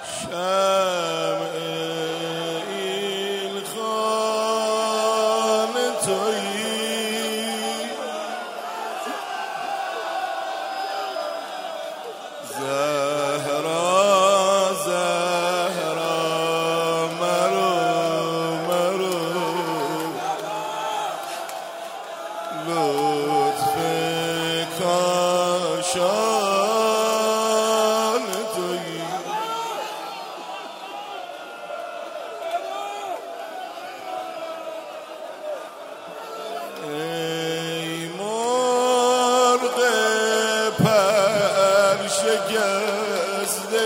شمع این خانه تویی، زهرا زهرا مرو مرو، لطف کاشان تویی. ای مرغ پر شکسته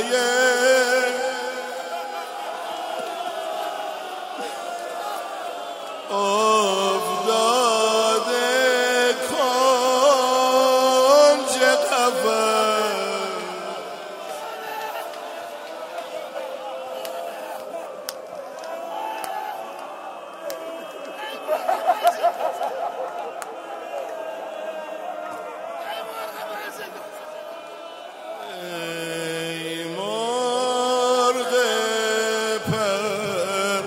افتاده کنج قفس، ای مرغ پر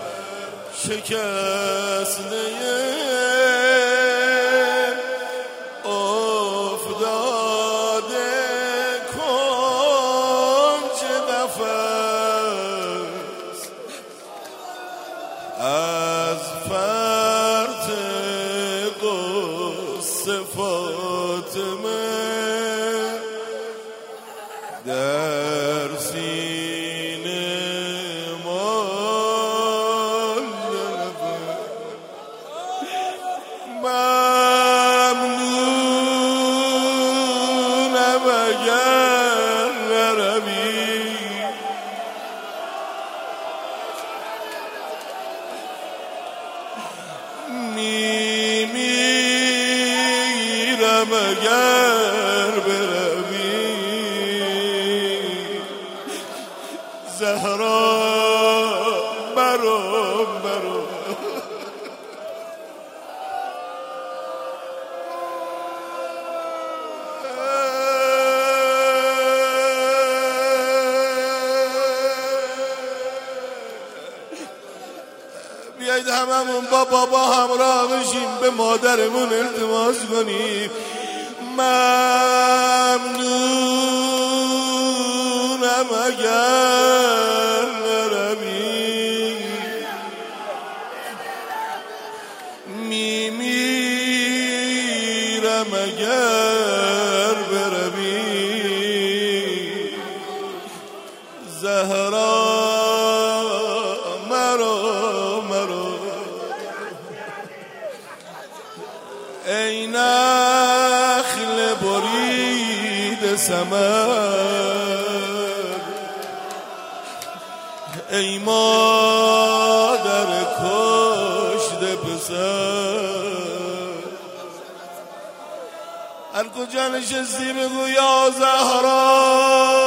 شکسته افتاده کنج قفس، از فرط غصه فاطمه در سینه ممنونم اگر نروی، میمیرم اگر بروی، زهرا برو برو. بیایید هممون با بابا همراه بشیم، به مادرمون التماس کنیم. ممنونم اگر نروی، میمیرم اگر بروی، زهرا مرو مرو. ای نخل برید ثمر، ای مادر کشته پسر، هر کجا نشستی بگو یا زهرا